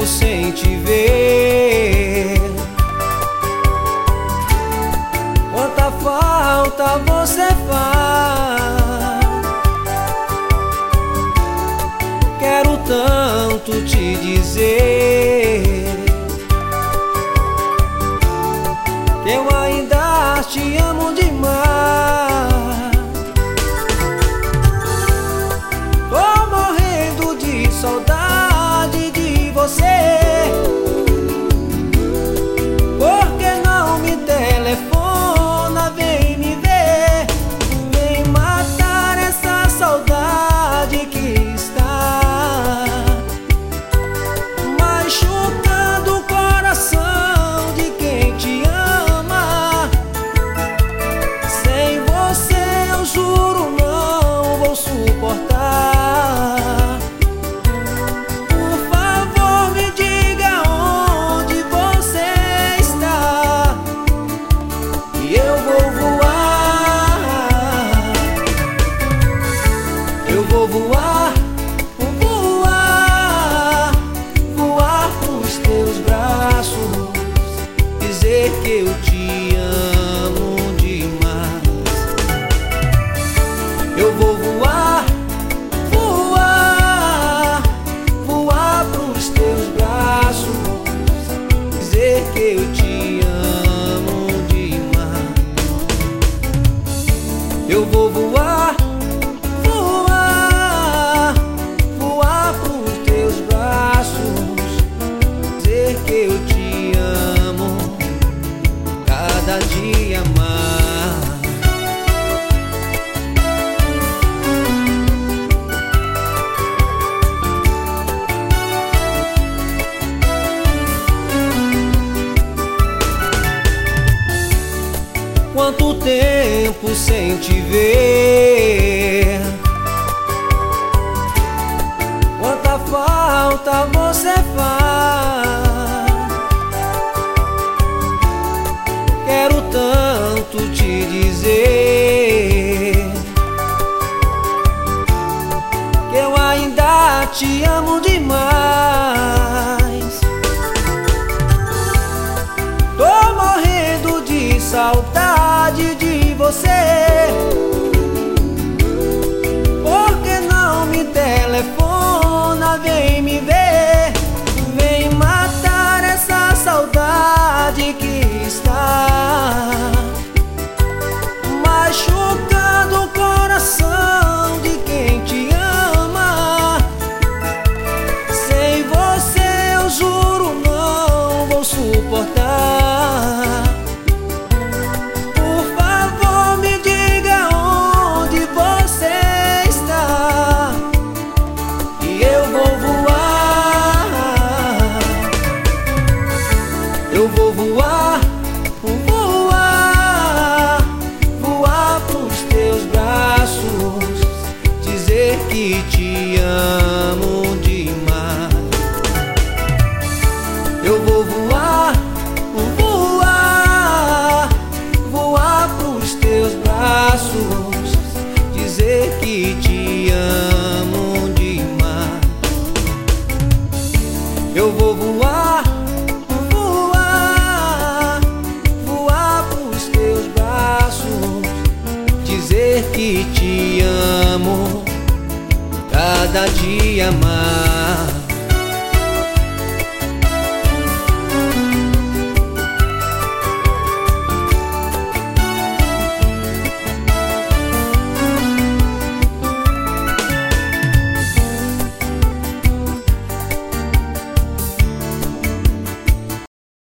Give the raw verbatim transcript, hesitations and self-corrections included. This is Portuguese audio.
tempo sem te ver. Quanta falta você faz. Quero tanto te dizer que eu ainda te amo demais. Tô morrendo de saudade de você. Por que não me telefona, vem me ver, vem matar essa saudade que está machucando o coração de quem te ama. Sem você eu juro não vou suportar. Por favor me diga onde você está e eu vou voar. Eu vou voar, voar, voar pros teus braços, dizer que eu te amo demais. Eu vou voar, voar, voar pros teus braços, dizer que eu te amo demais. Eu vou voar, voar, voar pros teus braços, dizer que eu te amo cada dia mais. Quanto tempo sem te ver. Quanta falta você faz. Quero tanto te dizer que eu ainda te amo demais. Tô morrendo de saudade de você. Por que não me telefona, vem me ver, vem matar essa saudade que está machucando o coração de quem te ama. Sem você eu juro não vou suportar. Por favor me diga onde você está e eu vou voar. Eu vou voar, voar, voar pros teus braços, dizer que te amo demais. Eu vou voar, voar, voar pros teus braços, dizer que te amo demais. Eu vou voar, voar, voar pros teus braços, dizer que te amo cada dia mais.